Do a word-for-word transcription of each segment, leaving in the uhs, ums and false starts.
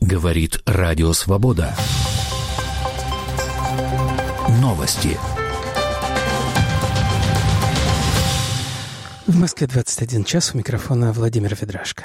Говорит Радио Свобода. Новости. В Москве двадцать один час. У микрофона Владимир Ведрашко.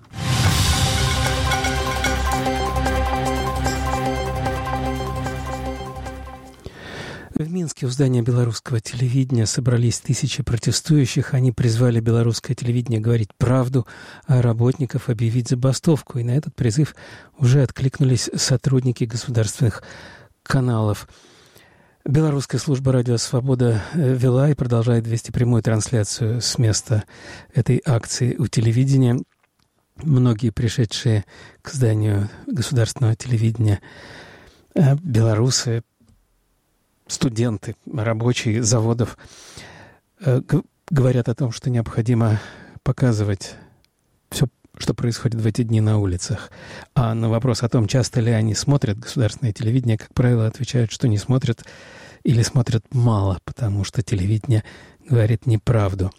В Минске у здания белорусского телевидения собрались тысячи протестующих. Они призвали белорусское телевидение говорить правду, а работников объявить забастовку. И на этот призыв уже откликнулись сотрудники государственных каналов. Белорусская служба «Радио Свобода» вела и продолжает вести прямую трансляцию с места этой акции у телевидения. Многие пришедшие к зданию государственного телевидения белорусы, студенты, рабочие заводов говорят о том, что необходимо показывать все, что происходит в эти дни на улицах. А на вопрос о том, часто ли они смотрят государственное телевидение, как правило, отвечают, что не смотрят или смотрят мало, потому что телевидение говорит неправду.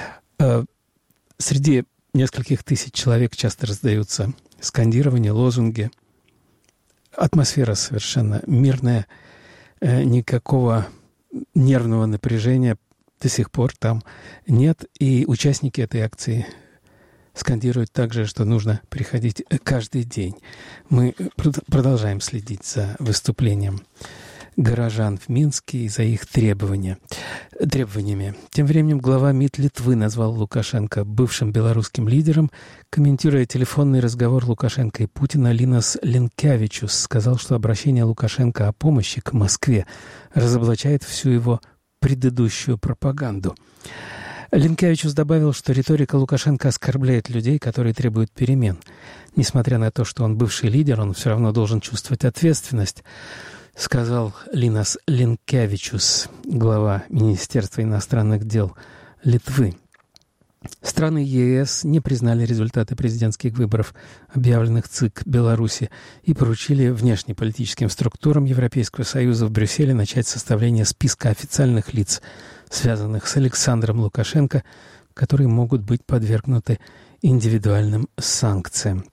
Среди нескольких тысяч человек часто раздаются скандирования, лозунги. Атмосфера совершенно мирная. Никакого нервного напряжения до сих пор там нет. И участники этой акции скандируют также, что нужно приходить каждый день. Мы продолжаем следить за выступлением горожан в Минске и за их требования, требованиями. Тем временем глава МИД Литвы назвал Лукашенко бывшим белорусским лидером. Комментируя телефонный разговор Лукашенко и Путина, Линас Линкевичус сказал, что обращение Лукашенко о помощи к Москве разоблачает всю его предыдущую пропаганду. Линкевичус добавил, что риторика Лукашенко оскорбляет людей, которые требуют перемен. Несмотря на то, что он бывший лидер, он все равно должен чувствовать ответственность, сказал Линас Линкевичус, глава Министерства иностранных дел Литвы. Страны ЕС не признали результаты президентских выборов, объявленных ЦИК Беларуси, и поручили внешнеполитическим структурам Европейского Союза в Брюсселе начать составление списка официальных лиц, связанных с Александром Лукашенко, которые могут быть подвергнуты индивидуальным санкциям.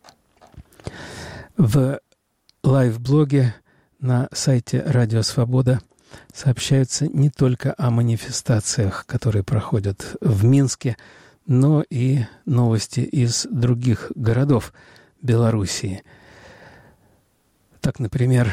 В лайв-блоге на сайте «Радио Свобода» сообщаются не только о манифестациях, которые проходят в Минске, но и новости из других городов Белоруссии. Так, например,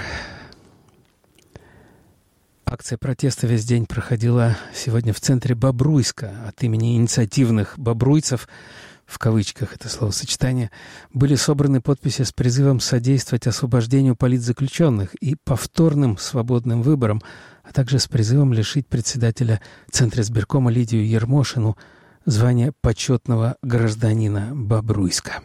акция протеста весь день проходила сегодня в центре Бобруйска. От имени инициативных бобруйцев, в кавычках это словосочетание, были собраны подписи с призывом содействовать освобождению политзаключенных и повторным свободным выборам, а также с призывом лишить председателя Центра избиркома Лидию Ермошину звания почетного гражданина Бобруйска.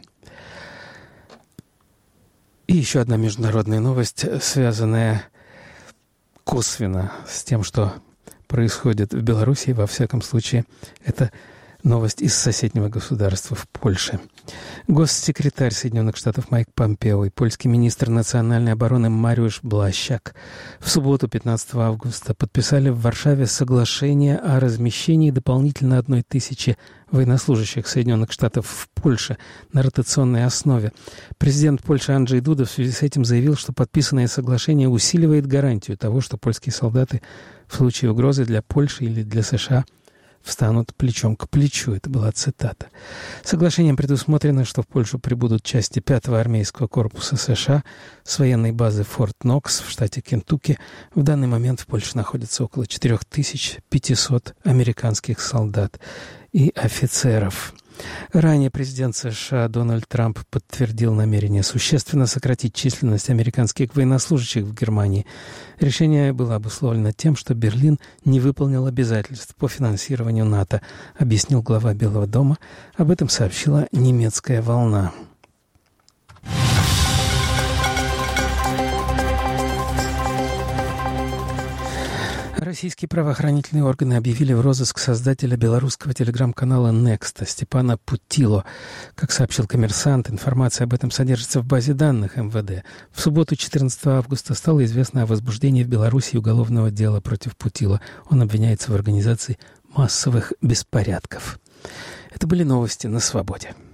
И еще одна международная новость, связанная косвенно с тем, что происходит в Беларуси. Во всяком случае, это новость из соседнего государства, в Польше. Госсекретарь Соединенных Штатов Майк Помпео и польский министр национальной обороны Мариуш Блащак в субботу, пятнадцатого августа, подписали в Варшаве соглашение о размещении дополнительно одной тысячи военнослужащих Соединенных Штатов в Польше на ротационной основе. Президент Польши Анджей Дуда в связи с этим заявил, что подписанное соглашение усиливает гарантию того, что польские солдаты в случае угрозы для Польши или для США встанут плечом к плечу. Это была цитата. Соглашением предусмотрено, что в Польшу прибудут части пятого армейского корпуса США с военной базы Форт Нокс в штате Кентукки. В данный момент в Польше находится около четыре тысячи пятьсот американских солдат и офицеров. Ранее президент США Дональд Трамп подтвердил намерение существенно сократить численность американских военнослужащих в Германии. Решение было обусловлено тем, что Берлин не выполнил обязательств по финансированию НАТО, объяснил глава Белого дома. Об этом сообщила немецкая «Волна». Российские правоохранительные органы объявили в розыск создателя белорусского телеграм-канала «Некста» Степана Путило. Как сообщил «Коммерсант», информация об этом содержится в базе данных эм вэ дэ. В субботу, четырнадцатого августа, стало известно о возбуждении в Беларуси уголовного дела против Путило. Он обвиняется в организации массовых беспорядков. Это были новости на «Свободе».